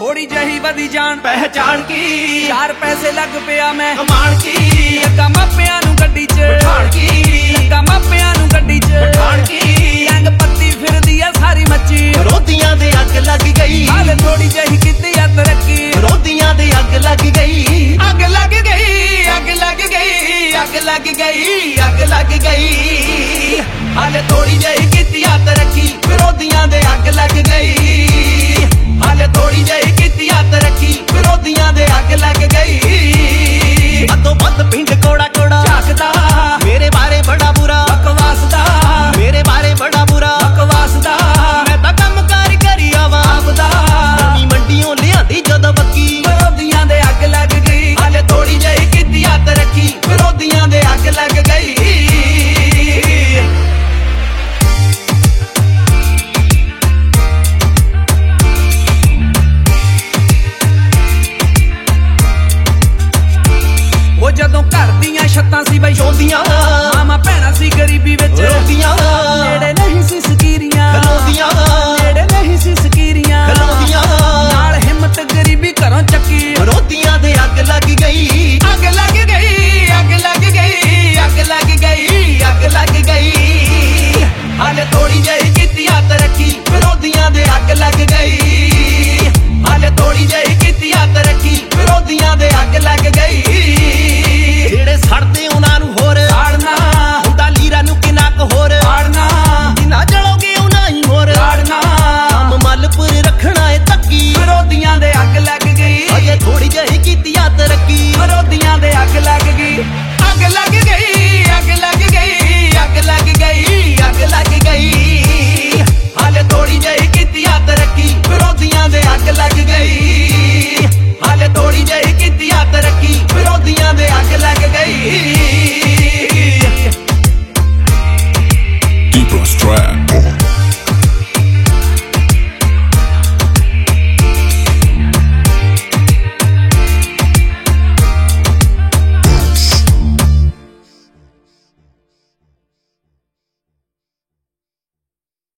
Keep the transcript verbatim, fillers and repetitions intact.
थोड़ी जही बदी जान पहचान की चार पैसे लग पिया मैं कमाण की लगा मापिया नू गड्डी च बिठाण की लगा मापिया नू गड्डी च बिठाण की गैंग पत्ती फिरदी आ सारी मच्ची विरोधियां दे अग लग गई हाल थोड़ी जही कीती आ तरक्की विरोधियां दे अग लग गई अग लग गई अग लग गई अग लग गई अग लग गई हाल थोड़ी जही कीती आ तरक्की विरोधियां दे अग लग गई हाल थोड़ी जही कीती आ तरक्की विरोधियां दे अग लग गई अतो बद पिंड कोड़ा कोड़ा झाकदा मेरे बारे बड़ा बुरा बकवास दा मेरे बारे बड़ा बुरा बकवास दा मैं तां काम कार करी आवां आपदा नवीं मंडियों लियांदी जदों बक्की विरोधियां दे अग लग गई हाल थोड़ी जही कीती आ तरक्की विरोधियां दे अग लग गई जदों घर दियां छत्तां सी बई चौंदियां मामा भैणां सी गरीबी विच रोंदियां जेड़े नहीं सी सकीरियां खलोंदियां जेड़े नहीं सी सकीरियां खलोंदियां नाल हिम्मत गरीबी घरों चक्की विरोधियां दे अग लग गई अग लग गई अग लग गई अग लग गई अग लग गई हाल थोड़ी जही कीती आ तरक्की विरोधियां दे अग लग गई हाल थोड़ी जही कीती आ तरक्की विरोधियां दे अग लग गई जेड़े सड़दे